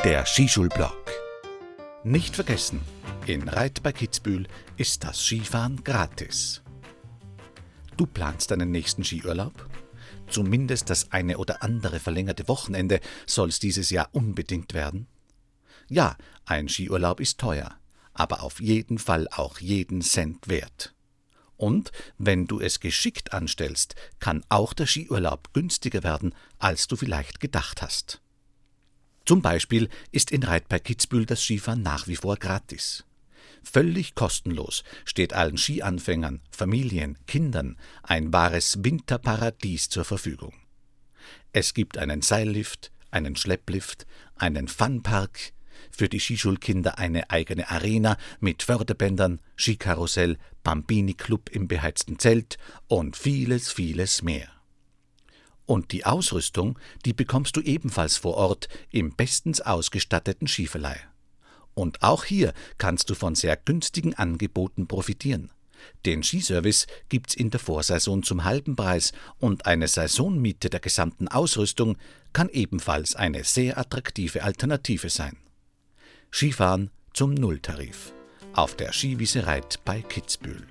Der Skischulblog. Nicht vergessen, in Reit bei Kitzbühel ist das Skifahren gratis. Du planst deinen nächsten Skiurlaub? Zumindest das eine oder andere verlängerte Wochenende soll's dieses Jahr unbedingt werden? Ja, ein Skiurlaub ist teuer, aber auf jeden Fall auch jeden Cent wert. Und wenn du es geschickt anstellst, kann auch der Skiurlaub günstiger werden, als du vielleicht gedacht hast. Zum Beispiel ist in Reit bei Kitzbühel das Skifahren nach wie vor gratis. Völlig kostenlos steht allen Skianfängern, Familien, Kindern ein wahres Winterparadies zur Verfügung. Es gibt einen Seillift, einen Schlepplift, einen Funpark, für die Skischulkinder eine eigene Arena mit Förderbändern, Skikarussell, Bambini-Club im beheizten Zelt und vieles, vieles mehr. Und die Ausrüstung, die bekommst du ebenfalls vor Ort im bestens ausgestatteten Skiverleih. Und auch hier kannst du von sehr günstigen Angeboten profitieren. Den Skiservice gibt's in der Vorsaison zum halben Preis und eine Saisonmiete der gesamten Ausrüstung kann ebenfalls eine sehr attraktive Alternative sein. Skifahren zum Nulltarif auf der Skiwiese Reit bei Kitzbühel.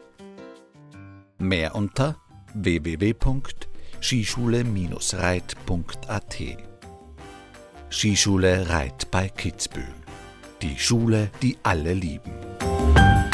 Mehr unter www.skischule-reit.at. Skischule Reit bei Kitzbühel. Die Schule, die alle lieben.